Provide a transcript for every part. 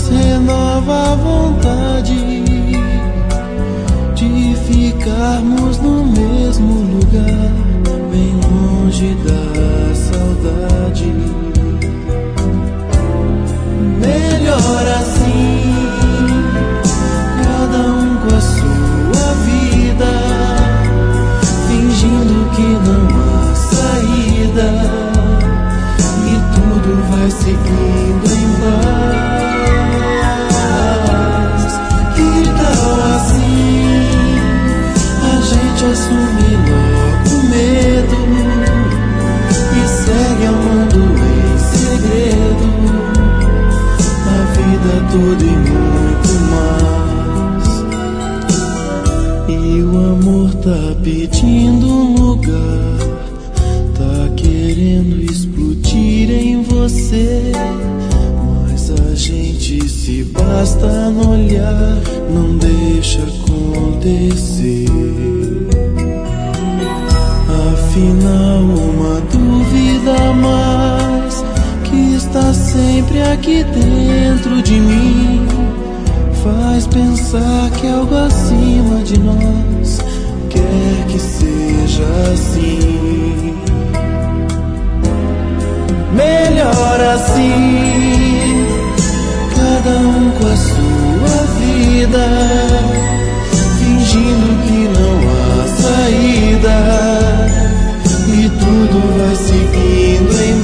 renova a vontade de ficarmos no mesmo lugar, bem longe da saudade. Melhor assim, cada um com a sua vida, fingindo que não há saída, e tudo vai seguindo em paz. Que tal assim a gente assume logo o medo e segue amando em segredo a vida toda e muito mais? E o amor tá pedindo um lugar, tá querendo explodir em você, mas a gente se basta no olhar, não deixa acontecer. Afinal, uma dúvida a mais que está sempre aqui dentro de mim faz pensar que algo acima de nós quer que seja assim. Melhor assim, cada um com a sua vida, fingindo que não há saída, e tudo vai seguindo em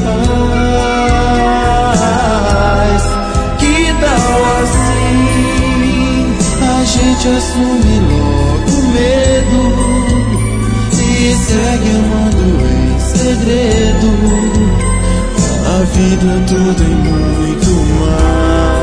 paz. Que tal assim a gente assume logo o medo e segue amando em segredo a vida toda e muito mais?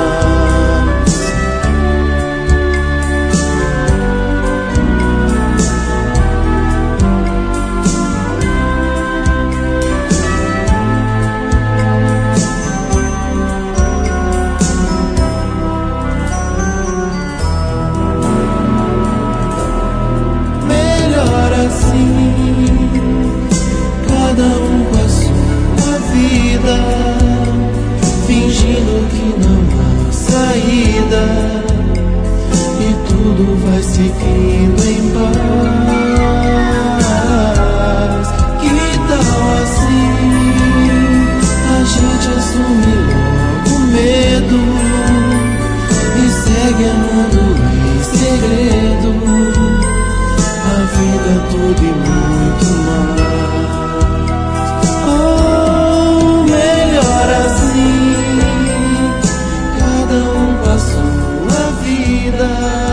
Melhor assim, cada um com a sua vida, fingindo que não há saída, e tudo vai seguindo em paz. Que tal assim a gente assume logo o medo e segue amando em segredo a vida toda e muito mais? Oh, melhor assim, cada um com a sua vida,